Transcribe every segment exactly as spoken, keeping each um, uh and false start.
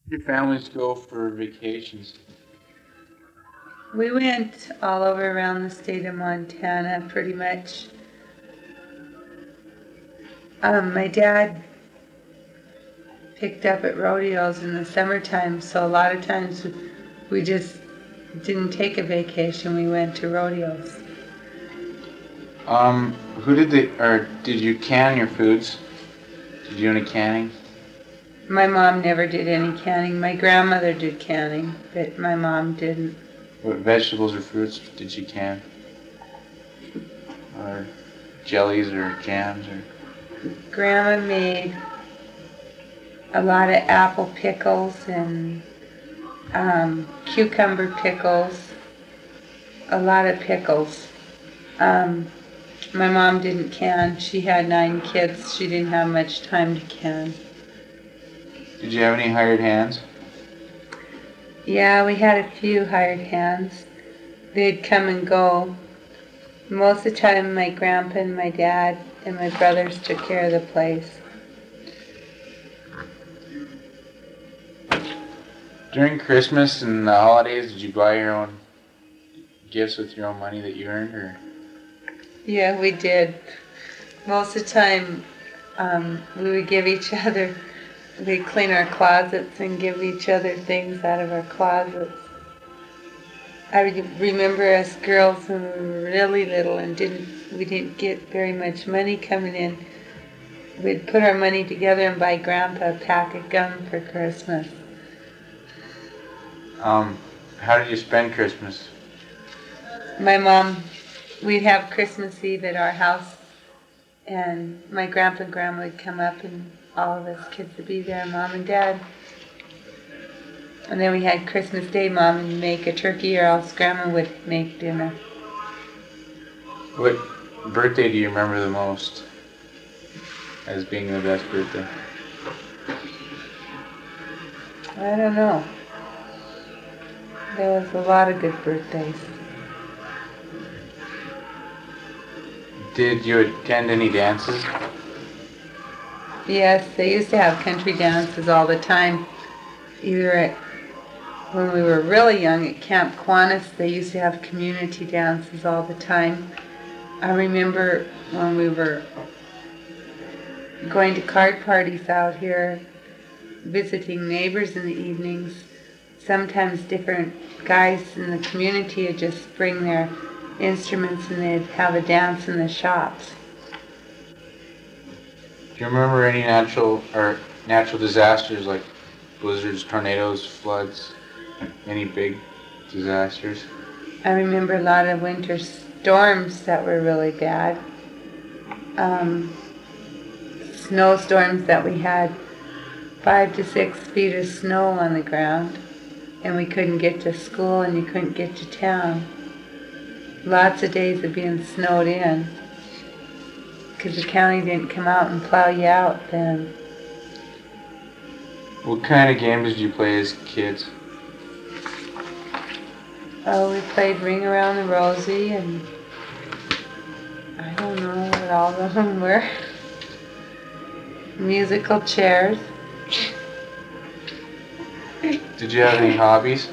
Your families go for vacations. We went all over around the state of Montana, pretty much. Um, my dad picked up at rodeos in the summertime, so a lot of times we just didn't take a vacation. We went to rodeos. Um, who did the or did you can your foods? Did you do any canning? My mom never did any canning. My grandmother did canning, but my mom didn't. What vegetables or fruits did she can? Or jellies or jams or? Grandma made a lot of apple pickles and um, cucumber pickles, a lot of pickles. Um, my mom didn't can. She had nine kids. She didn't have much time to can. Did you have any hired hands? Yeah, we had a few hired hands. They'd come and go. Most of the time, my grandpa and my dad and my brothers took care of the place. During Christmas and the holidays, did you buy your own gifts with your own money that you earned, or? Yeah, we did. Most of the time, um, we would give each other, we'd clean our closets and give each other things out of our closets. I remember us girls when we were really little and didn't we didn't get very much money coming in. We'd put our money together and buy Grandpa a pack of gum for Christmas. Um, how did you spend Christmas? My mom, we'd have Christmas Eve at our house, and my grandpa and grandma would come up, and all of us kids would be there, Mom and Dad. And then we had Christmas Day, Mom would make a turkey, or else Grandma would make dinner. What birthday do you remember the most as being the best birthday? I don't know. There was a lot of good birthdays. Did you attend any dances? Yes, they used to have country dances all the time. Either at, when we were really young at Camp Kiwanis, they used to have community dances all the time. I remember when we were going to card parties out here, visiting neighbors in the evenings, sometimes different guys in the community would just bring their instruments and they'd have a dance in the shops. Do you remember any natural or natural disasters like blizzards, tornadoes, floods, any big disasters? I remember a lot of winter storms that were really bad. Um, snowstorms that we had five to six feet of snow on the ground, and we couldn't get to school and you couldn't get to town. Lots of days of being snowed in because the county didn't come out and plow you out then. What kind of games did you play as kids? Oh, we played Ring Around the Rosie, and I don't know what all of them were. Musical chairs. Did you have any hobbies?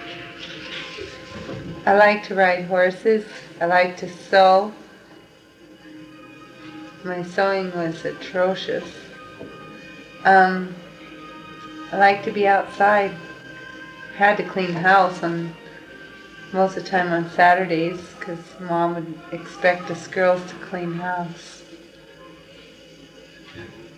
I like to ride horses. I like to sew. My sewing was atrocious. Um, I like to be outside. Had to clean the house on most of the time on Saturdays because Mom would expect us girls to clean house.